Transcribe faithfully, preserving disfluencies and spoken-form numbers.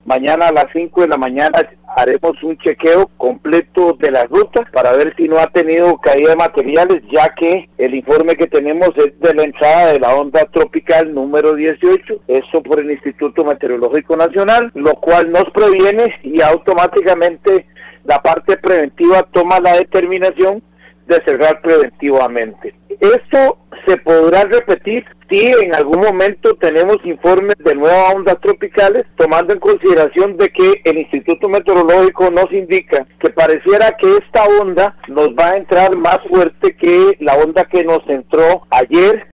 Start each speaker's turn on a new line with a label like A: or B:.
A: Mañana a las cinco de la mañana haremos un chequeo completo de la ruta para ver si no ha tenido caída de materiales, ya que el informe que tenemos es de la entrada de la onda tropical número dieciocho, eso por el Instituto Meteorológico Nacional, lo cual nos previene y automáticamente la parte preventiva toma la determinación de cerrar preventivamente. Esto se podrá repetir si en algún momento tenemos informes de nuevas ondas tropicales, tomando en consideración de que el Instituto Meteorológico nos indica que pareciera que esta onda nos va a entrar más fuerte que la onda que nos entró ayer